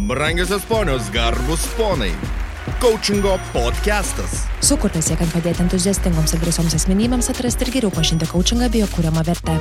Brangiosios ponios, garbus ponai. Coachingo podcastas. Sukurtas siekiant padėti entuziastingoms ir drąsioms asmenybėms atrasti ir geriau pažinti coachingą bei jo kuriamą vertę.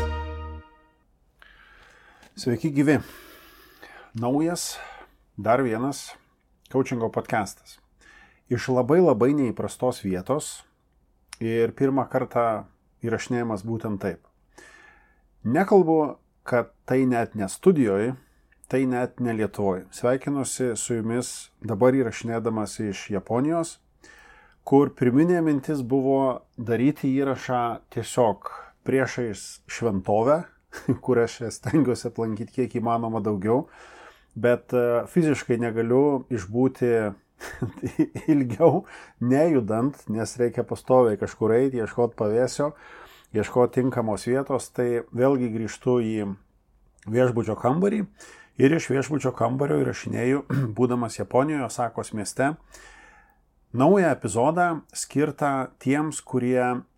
Sveiki gyvi. Naujas, dar vienas coachingo podcastas. Iš labai neįprastos vietos ir pirmą kartą įrašinėjimas būtent taip. Nekalbu, kad tai net ne studijoje, tai net ne Lietuvoje. Sveikinuosi su jumis dabar įrašinėdamas iš Japonijos, kur pirminė mintis buvo daryti įrašą tiesiog priešais šventovę, kur aš stengiuosi aplankyti kiek įmanoma daugiau, bet fiziškai negaliu išbūti ilgiau nejudant, nes reikia pastoviai kažkur eiti, ieškoti pavėsio, ieškoti tinkamos vietos, tai vėlgi grįžtu į viešbučio kambarį ir iš viešbučio kambario įrašinėju, būdamas Japonijoje, Osakos mieste, naują epizodą skirtą tiems, kurie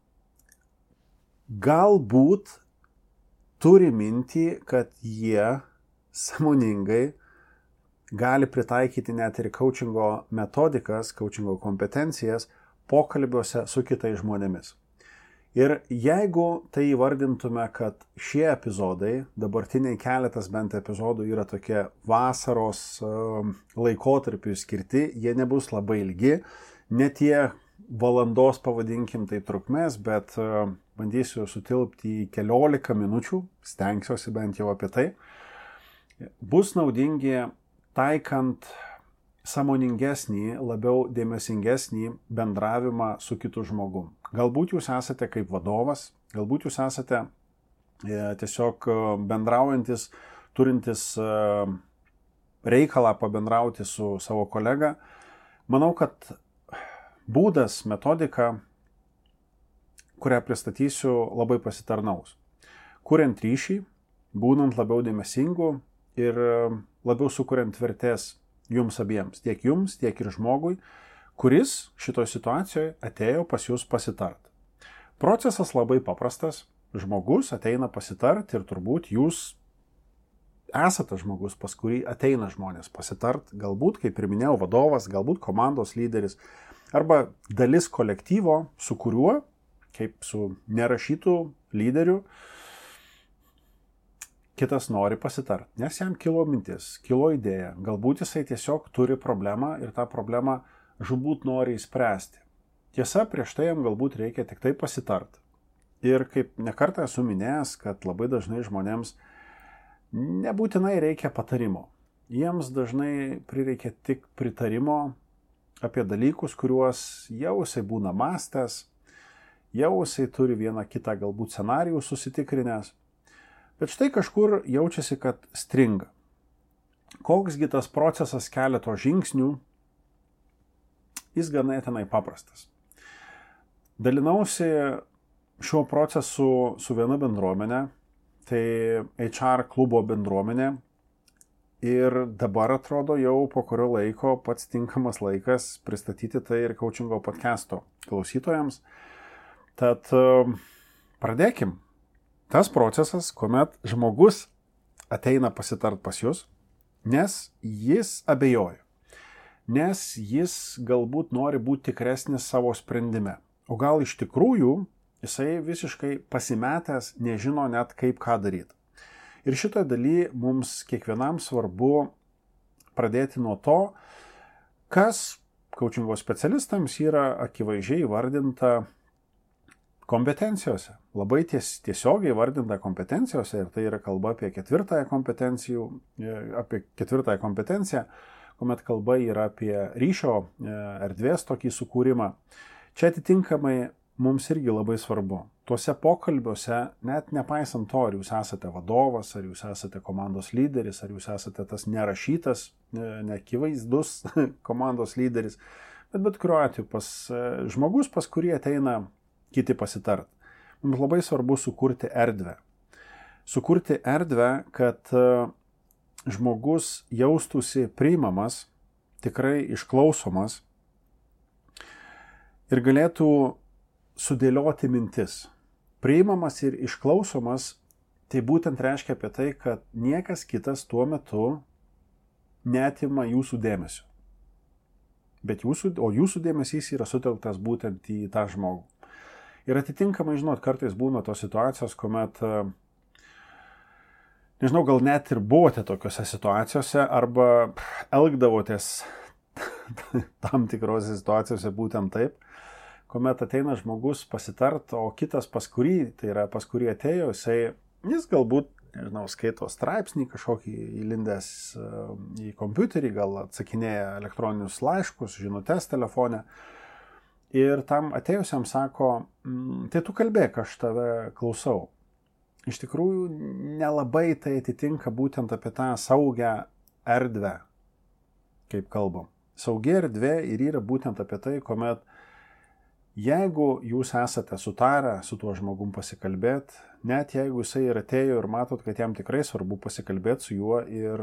galbūt turi mintį, kad jie sąmoningai gali pritaikyti net ir coachingo metodikas, coachingo kompetencijas pokalbiuose su kitais žmonėmis. Ir jeigu tai įvardintume, kad šie epizodai, dabartiniai keletas bent epizodų yra tokie vasaros laikotarpiui skirti, jie nebus labai ilgi, ne tie valandos pavadinkim tai trukmės, bet bandysiu sutilpti į 14 minučių, stengsiuosi bent jau apie tai, bus naudingi taikant sąmoningesnį, labiau dėmesingesnį bendravimą su kitu žmogum. Galbūt jūs esate kaip vadovas, galbūt jūs esate tiesiog bendraujantis, turintis reikalą pabendrauti su savo kolega. Manau, kad būdas, metodika, kurią pristatysiu, labai pasitarnaus. Kuriant ryšį, būnant labiau dėmesingu ir labiau sukuriant vertės jums abiems, tiek ir žmogui, kuris šitoje situacijoje atėjo pas jūs pasitart. Procesas labai paprastas, žmogus ateina pasitart ir turbūt jūs esate žmogus, pas kurį ateina žmonės pasitart, galbūt, kaip ir minėjau, vadovas, galbūt komandos lyderis, arba dalis kolektyvo, su kuriuo, kaip su nerašytų lyderiu, kitas nori pasitart, nes jam kilo mintis, kilo idėja, galbūt jisai tiesiog turi problemą ir tą problemą žūbūt nori įspręsti. Tiesa, prieš tai jam galbūt reikia tik tai pasitart. Ir kaip nekartą esu minėjęs, kad labai dažnai žmonėms nebūtinai reikia patarimo. Jiems dažnai prireikia tik pritarimo apie dalykus, kuriuos jau jisai būna mąstęs, jau jisai turi vieną kitą galbūt scenarijų susitikrinęs. Bet štai kažkur jaučiasi, kad stringa. Koksgi tas procesas keleto žingsnių, jis ganėtinai paprastas. Dalinausi šiuo procesu su viena bendruomenė, tai HR klubo bendruomenė, ir dabar atrodo jau po kurio laiko pats tinkamas laikas pristatyti tai ir coachingo podcasto klausytojams. Tad pradėkim. Tas procesas, kuomet žmogus ateina pasitart pas jūs, nes jis abejoja, nes jis galbūt nori būti tikresnis savo sprendime, o gal iš tikrųjų jisai visiškai pasimetęs, nežino net kaip ką daryti. Ir šitoje dalyje mums kiekvienam svarbu pradėti nuo to, kas coachingo specialistams yra akivaizdžiai įvardinta kompetencijose, labai tiesiogiai vardinta kompetencijose, ir tai yra kalba apie ketvirtąją kompetenciją, kuomet kalba yra apie ryšio erdvės tokį sukūrimą. Čia atitinkamai mums irgi labai svarbu. Tuose pokalbiuose, net nepaisant to, ar jūs esate vadovas, ar jūs esate komandos lyderis, ar jūs esate tas nerašytas, neakivaizdus komandos lyderis, bet kuriuo atveju žmogus, pas kurį ateina kiti pasitart. Mums labai svarbu sukurti erdvę. Sukurti erdvę, kad žmogus jaustųsi priimamas, tikrai išklausomas ir galėtų sudėlioti mintis. Priimamas ir išklausomas, tai būtent reiškia apie tai, kad niekas kitas tuo metu neatima jūsų dėmesio. O jūsų dėmesys yra sutelktas būtent į tą žmogų. Ir atitinkamai, žinot, kartais būna tos situacijos, kuomet, nežinau, gal net ir buvote tokiose situacijose arba elgdavotės tam tikrose situacijose būtent taip, kuomet ateina žmogus pasitart, o kitas pas kurį atėjo, jis galbūt, nežinau, skaito straipsnį kažkokį įlindęs į kompiuterį, gal atsakinėja elektroninius laiškus, žinutes telefone. Ir tam atėjusiam sako, tai tu kalbėk, aš tave klausau. Iš tikrųjų, nelabai tai atitinka būtent apie tą saugią erdvę, kaip kalbam. Saugi erdvė ir yra būtent apie tai, kuomet jeigu jūs esate sutarę su tuo žmogum pasikalbėti, net jeigu jisai ir atėjo ir matot, kad jam tikrai svarbu pasikalbėti su juo ir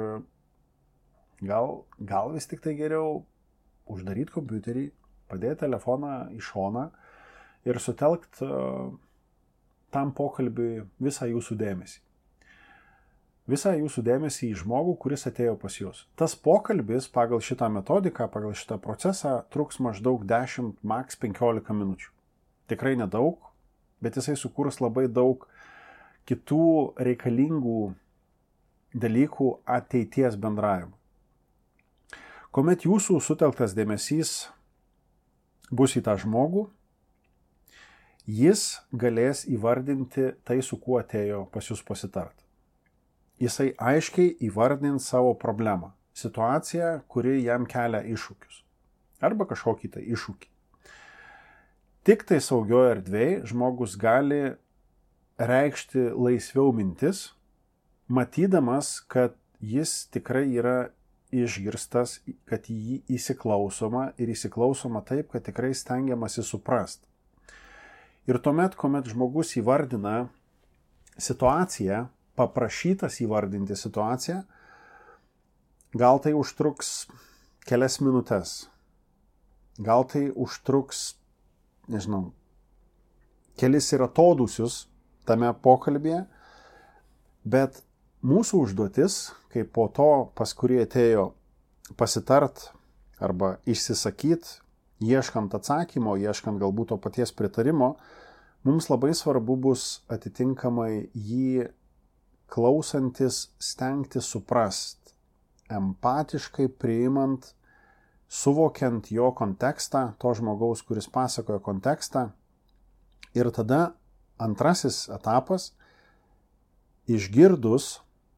gal vis tik tai geriau uždaryti kompiuterį, padėti telefoną į šoną ir sutelkti tam pokalbiui visą jūsų dėmesį. Visą jūsų dėmesį į žmogų, kuris atėjo pas jūs. Tas pokalbis pagal šitą metodiką, pagal šitą procesą truks maždaug 10, max 15 minučių. Tikrai nedaug, bet jisai sukurs labai daug kitų reikalingų dalykų ateities bendravimui. Kuomet jūsų sutelktas dėmesys bus į tą žmogų, jis galės įvardinti tai, su kuo atėjo pas jūs pasitart. Jisai aiškiai įvardins savo problemą, situaciją, kuri jam kelia iššūkius. Arba kažkokį tai iššūkį. Tik tai saugioje erdvėje žmogus gali reikšti laisviau mintis, matydamas, kad jis tikrai yra išgirstas, kad į jį įsiklausoma ir įsiklausoma taip, kad tikrai stengiamasi suprasti. Ir tuomet, kuomet žmogus įvardina situaciją, paprašytas įvardinti situaciją, gal tai užtruks kelias minutės, gal tai užtruks, nežinau, kelis ir atodūsius tame pokalbėje, bet mūsų užduotis, kaip po to, pas kurį atėjo pasitart arba išsisakyti, ieškant atsakymo, ieškant galbūt to paties pritarimo, mums labai svarbu bus atitinkamai jį klausantis stengti suprast, empatiškai priimant, suvokiant jo kontekstą, to žmogaus, kuris pasakoja kontekstą. Ir tada antrasis etapas, išgirdus,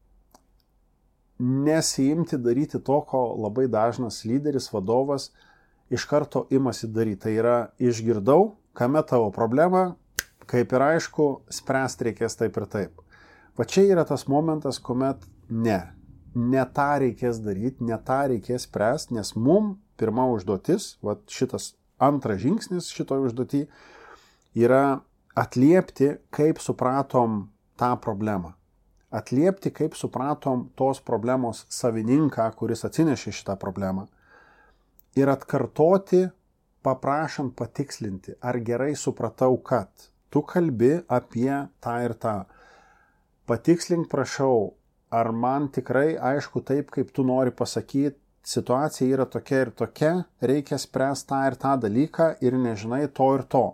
nesiimti daryti to, ko labai dažnas lyderis, vadovas iš karto imasi daryti. Tai yra, išgirdau, kame tavo problema, kaip ir aišku, spręsti reikės taip ir taip. Va čia yra tas momentas, kuomet ne tą reikės daryti, ne tą reikės spręsti, nes mum pirma užduotis, va šitas antras žingsnis šitoj užduotį, yra atliepti, kaip supratom tą problemą. Atliepti, kaip supratom tos problemos savininką, kuris atsinešė šitą problemą. Ir atkartoti, paprašant patikslinti, ar gerai supratau, kad tu kalbi apie tą ir tą. Patikslink, prašau, ar man tikrai aišku taip, kaip tu nori pasakyti, situacija yra tokia ir tokia, reikia spręsti tą ir tą dalyką ir nežinai to ir to.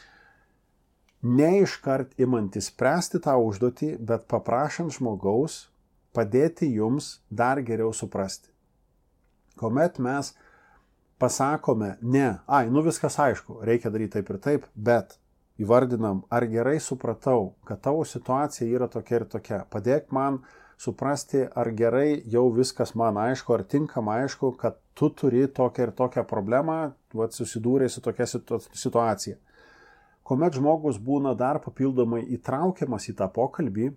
Ne iškart imantis spręsti tą užduotį, bet paprašant žmogaus padėti jums dar geriau suprasti. Kuomet mes pasakome, viskas aišku, reikia daryti taip ir taip, bet įvardinam, ar gerai supratau, kad tavo situacija yra tokia ir tokia. Padėk man suprasti, ar gerai jau viskas man aišku, ar tinkama aišku, kad tu turi tokią ir tokią problemą, susidūrė su tokia situacija. Kuomet žmogus būna dar papildomai įtraukiamas į tą pokalbį,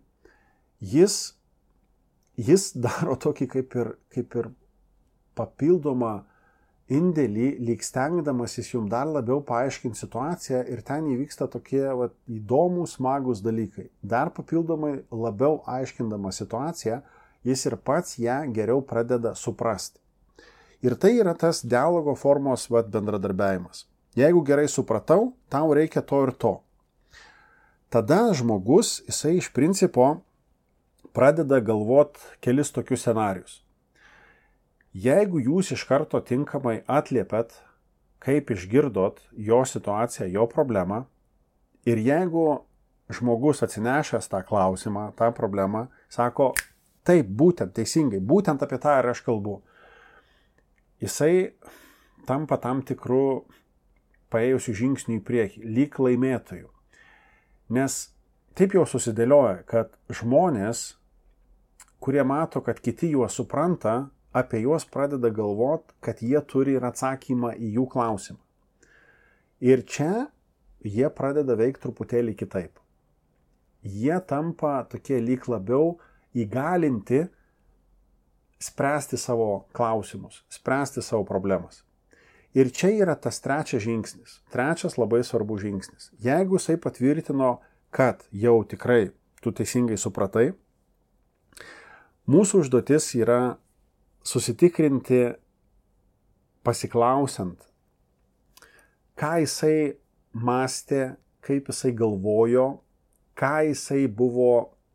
jis daro tokį kaip ir papildomą indėlį, lyg stengdamasis jums dar labiau paaiškinti situaciją ir ten įvyksta tokie įdomus, smagus dalykai. Dar papildomai labiau aiškindama situaciją, jis ir pats ją geriau pradeda suprasti. Ir tai yra tas dialogo formos bendradarbiavimas. Jeigu gerai supratau, tau reikia to ir to. Tada žmogus, jisai iš principo pradeda galvoti kelis tokius scenarius. Jeigu jūs iš karto tinkamai atliepėt, kaip išgirdot jo situaciją, jo problemą, ir jeigu žmogus atsinešęs tą klausimą, tą problemą, sako, taip, būtent, teisingai, būtent apie tą ir aš kalbu, jisai tampa tam tikrų paėjusių žingsnių į priekį, lyg laimėtojų. Nes taip jau susidėlioja, kad žmonės, kurie mato, kad kiti juos supranta, apie juos pradeda galvot, kad jie turi ir atsakymą į jų klausimą. Ir čia jie pradeda veikti truputėlį kitaip. Jie tampa tokie lyg labiau įgalinti spręsti savo klausimus, spręsti savo problemas. Ir čia yra tas trečias žingsnis, trečias labai svarbus žingsnis. Jeigu jisai patvirtino, kad jau tikrai tu teisingai supratai, mūsų užduotis yra susitikrinti pasiklausiant, ką jisai mąstė, kaip jisai galvojo, ką jisai buvo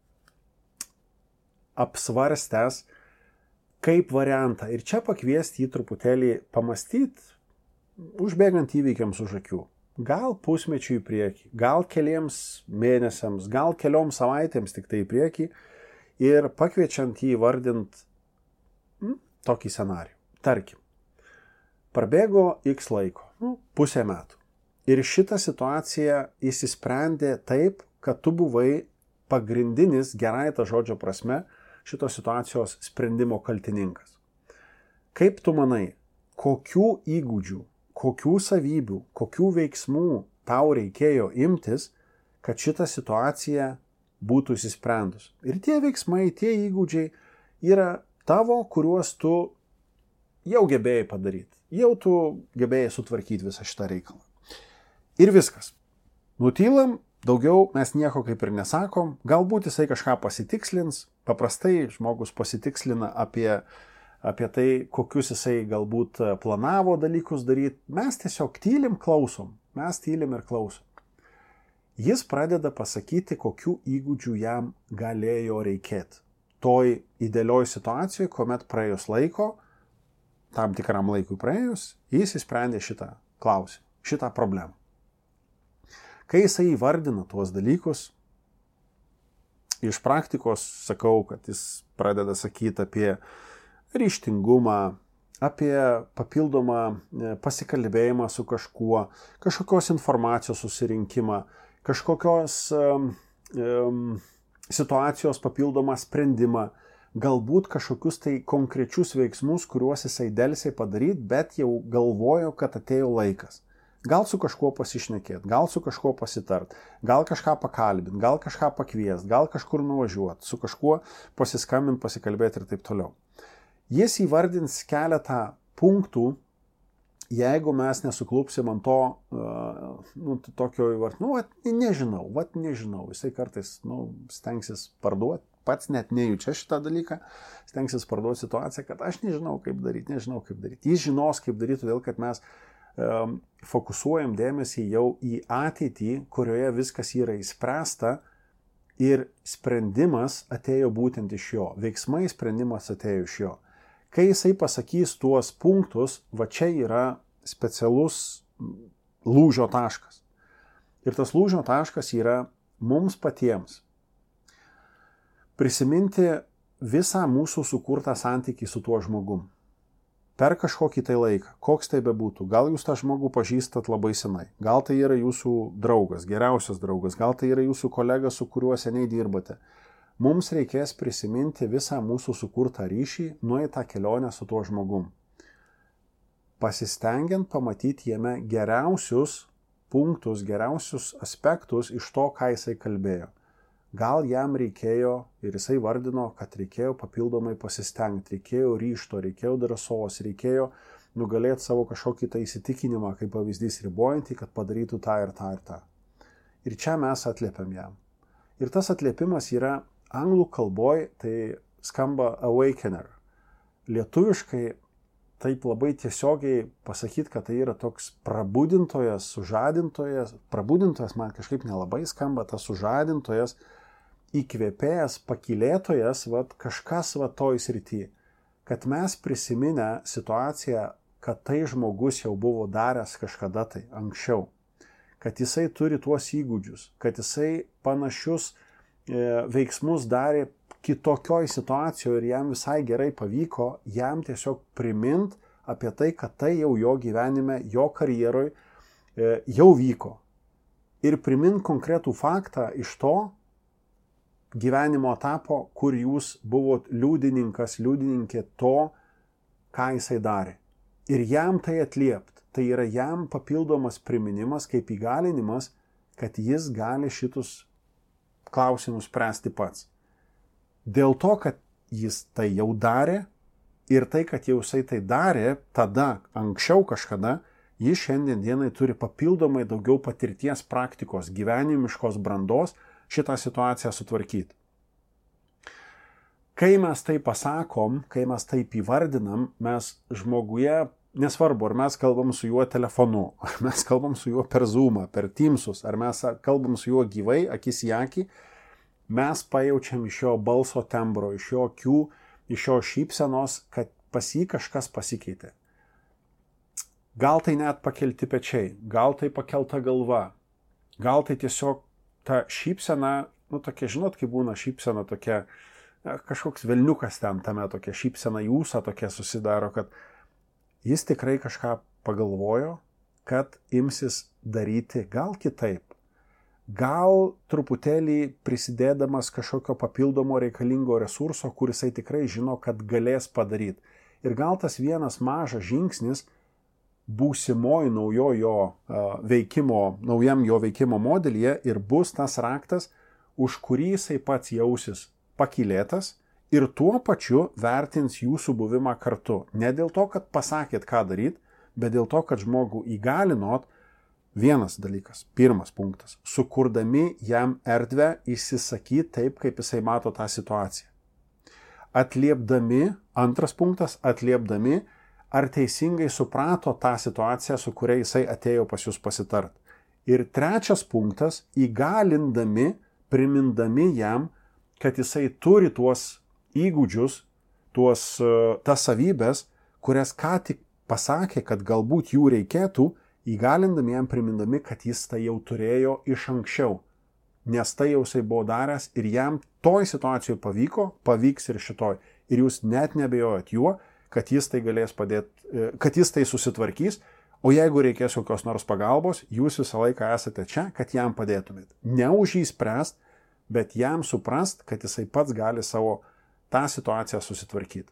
apsvarstęs kaip variantą. Ir čia pakviesti jį truputėlį pamastyti, užbėgant įvykiams už akių. Gal pusmečių į priekį, gal keliems mėnesiams, gal kelioms savaitėms tik tai į priekį ir pakviečiant jį vardint tokį scenarijų. Tarkim, prabėgo X laiko, pusę metų. Ir šitą situaciją įsisprendė taip, kad tu buvai pagrindinis, gerai ta žodžio prasme, šitos situacijos sprendimo kaltininkas. Kaip tu manai, kokių įgūdžių, kokių savybių, kokių veiksmų tau reikėjo imtis, kad šita situacija būtų įsisprendus? Ir tie veiksmai, tie įgūdžiai yra tavo, kuriuos tu jau gebėjai padaryti. Jau tu gebėjai sutvarkyti visą šitą reikalą. Ir viskas. Nutylam, daugiau mes nieko kaip ir nesakom. Galbūt jisai kažką pasitikslins. Paprastai žmogus pasitikslina apie tai, kokius jisai galbūt planavo dalykus daryti. Mes tiesiog tylim, klausom. Mes tylim ir klausom. Jis pradeda pasakyti, kokių įgūdžių jam galėjo reikėti. Toj idealioj situacijoje, kuomet praėjus laiko, tam tikram laikui praėjus, jis įsprendė šitą klausimą, šitą problemą. Kai jisai įvardina tuos dalykus, iš praktikos sakau, kad jis pradeda sakyti apie ryžtingumą, apie papildomą pasikalbėjimą su kažkuo, kažkokios informacijos susirinkimą, kažkokios situacijos papildomą sprendimą, galbūt kažkokius tai konkrečius veiksmus, kuriuos jisai delsiai padaryti, bet jau galvojo, kad atėjo laikas. Gal su kažkuo pasišnekėti, gal su kažkuo pasitart, gal kažką pakalbinti, gal kažką pakviesti, gal kažkur nuvažiuoti, su kažkuo pasiskambinti, pasikalbėti ir taip toliau. Jis įvardins keletą punktų, jeigu mes nesuklupsim ant to, tokio nežinau, jisai kartais, stengsis parduoti, pats net nejučia šitą dalyką, stengsis parduoti situaciją, kad aš nežinau, kaip daryti. Jis žinos, kaip daryti, todėl kad mes fokusuojam dėmesį jau į ateitį, kurioje viskas yra įspręsta ir sprendimas atėjo būtent iš jo, veiksmai sprendimas atėjo iš jo. Kai jisai pasakys tuos punktus, va čia yra specialus lūžio taškas. Ir tas lūžio taškas yra mums patiems prisiminti visą mūsų sukurtą santykį su tuo žmogum. Per kažkokį tai laiką, koks tai bebūtų. Gal jūs tą žmogų pažįstat labai senai, gal tai yra jūsų draugas, geriausias draugas, gal tai yra jūsų kolega, su kuriuo seniai dirbate. Mums reikės prisiminti visą mūsų sukurtą ryšį, nueitą kelionę su tuo žmogum. Pasistengiant pamatyti jame geriausius punktus, geriausius aspektus iš to, ką jisai kalbėjo. Gal jam reikėjo, ir jisai vardino, kad reikėjo papildomai pasistengti, reikėjo ryžto, reikėjo drąsos, reikėjo nugalėti savo kažkokį tą įsitikinimą, kaip pavyzdys ribojantį, kad padarytų tą ir tą ir tą. Ir čia mes atliepiam jam. Ir tas atliepimas yra anglų kalboj, tai skamba awakener. Lietuviškai taip labai tiesiogiai pasakyti, kad tai yra toks prabudintojas, sužadintojas. Prabudintojas man kažkaip nelabai skamba, tas sužadintojas, įkvėpėjas, pakylėtojas, kažkas toj srity. kad mes prisiminę situaciją, kad tai žmogus jau buvo daręs kažkada tai anksčiau, kad jisai turi tuos įgūdžius, kad jisai panašius veiksmus darė kitokioj situacijoje ir jam visai gerai pavyko, jam tiesiog primint apie tai, kad tai jau jo gyvenime, jo karjeroj jau vyko. Ir primint konkretų faktą iš to gyvenimo etapo, kur jūs buvot liudininkas, liudininkė to, ką jisai darė. Ir jam tai atliept. Tai yra jam papildomas priminimas, kaip įgalinimas, kad jis gali šitus klausimus spręsti pats. Dėl to, kad jis tai jau darė ir tai, kad jau jisai tai darė, tada, anksčiau kažkada, jis šiandien dienai turi papildomai daugiau patirties, praktikos, gyvenimiškos brandos šitą situaciją sutvarkyti. Kai mes tai pasakom, kai mes taip įvardinam, mes žmoguje, nesvarbu, ar mes kalbam su juo telefonu, ar mes kalbam su juo per Zoomą, per Teamsus, ar mes kalbam su juo gyvai, akis į akį, mes pajaučiam iš jo balso tembro, iš jo akių, iš jo šypsenos, kad pas jį kažkas pasikeitė. Gal tai net pakelti pečiai, gal tai pakelta galva, gal tai tiesiog ta šypsena, tokia, žinot, kaip būna šypsena tokia, kažkoks velniukas ten tame, tokia šypsena jūsa tokia susidaro, kad jis tikrai kažką pagalvojo, kad imsis daryti gal kitaip. Gal truputėlį prisidėdamas kažkokio papildomo reikalingo resurso, kur jisai tikrai žino, kad galės padaryti. Ir gal tas vienas mažas žingsnis būsimoji naujam jo veikimo modelyje ir bus tas raktas, už kurį jisai pats jausis pakylėtas ir tuo pačiu vertins jūsų buvimą kartu. Ne dėl to, kad pasakėt, ką daryti, bet dėl to, kad žmogų įgalinot. Vienas dalykas, pirmas punktas, sukurdami jam erdvę įsisakyti taip, kaip jisai mato tą situaciją. Atliepdami, antras punktas, atliepdami, ar teisingai suprato tą situaciją, su kuria jisai atėjo pas jūs pasitart. Ir trečias punktas, įgalindami, primindami jam, kad jisai turi tuos įgūdžius, tas savybės, kurias ką tik pasakė, kad galbūt jų reikėtų, įgalindami jam primindami, kad jis tai jau turėjo iš anksčiau, nes tai jau jisai buvo daręs ir jam toj situacijoje pavyko, pavyks ir šitoj. Ir jūs net nebejojat juo, kad jis tai galės padėti, kad jis tai susitvarkys, o jeigu reikės kokios nors pagalbos, jūs visą laiką esate čia, kad jam padėtumėt. Ne už jį spręst, bet jam suprast, kad jisai pats gali savo tą situaciją susitvarkyti.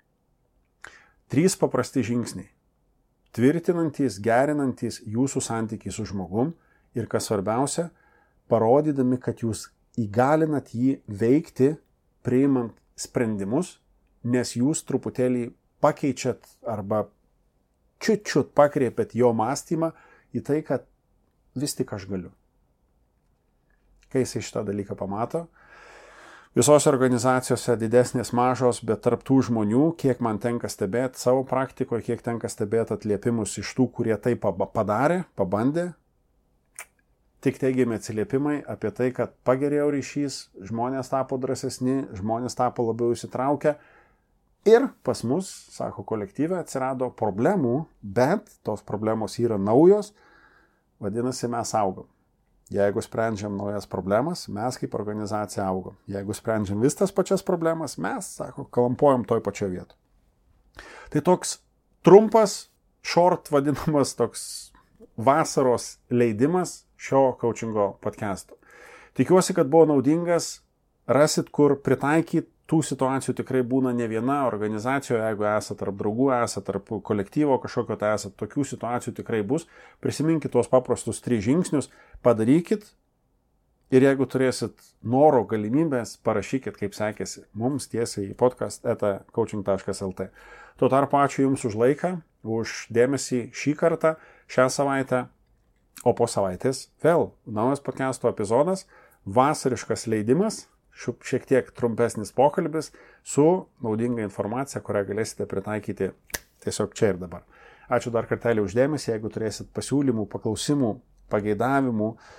3 paprasti žingsniai. Tvirtinantys, gerinantys jūsų santykiai su žmogum ir, kas svarbiausia, parodydami, kad jūs įgalinat jį veikti, priimant sprendimus, nes jūs truputėlį pakeičiat arba čiut pakreipėt jo mąstymą į tai, kad vis tik aš galiu. Kai jisai šitą dalyką pamato, visose organizacijose didesnės, mažos, bet tarp tų žmonių, kiek man tenka stebėti savo praktikoje, kiek tenka stebėti atliepimus iš tų, kurie tai padarė, pabandė, tik teigiami atsiliepimai apie tai, kad pagerėjo ryšys, žmonės tapo drąsesni, žmonės tapo labiau įsitraukę ir pas mus, sako kolektyve, atsirado problemų, bet tos problemos yra naujos, vadinasi, mes augam. Jeigu sprendžiam naujas problemas, mes kaip organizacija augam. Jeigu sprendžiam vis tas pačias problemas, mes, sako, kalampuojam toj pačioje vietoje. Tai toks trumpas, short vadinamas toks vasaros leidimas šio coachingo podcast'o. Tikiuosi, kad buvo naudingas, rasit, kur pritaikyti. Tų situacijų tikrai būna ne viena organizacijoje, jeigu esate tarp draugų, esate tarp kolektyvo kažkokio, tai esate, tokių situacijų tikrai bus. Prisiminkit tuos paprastus 3 žingsnius, padarykit ir jeigu turėsit noro, galimybės, parašykit, kaip sekėsi mums tiesiai į podcast@coaching.lt. Tuo tarpu ačiū Jums už laiką, už dėmesį šį kartą, šią savaitę, o po savaitės vėl naujas podcast'o epizodas, vasariškas leidimas, šiek tiek trumpesnis pokalbis su naudinga informacija, kurią galėsite pritaikyti tiesiog čia ir dabar. Ačiū dar kartelį už dėmesį, jeigu turėsit pasiūlymų, paklausimų, pageidavimų,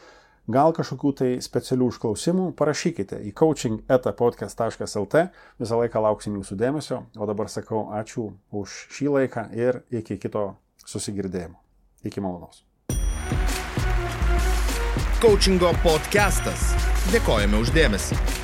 gal kažkokių tai specialių užklausimų, parašykite į coaching@podcast.lt. Visą laiką lauksim jūsų dėmesio, o dabar sakau ačiū už šį laiką ir iki kito susigirdėjimo. Iki malonaus. Coachingo podcastas. Dėkojame už dėmesį.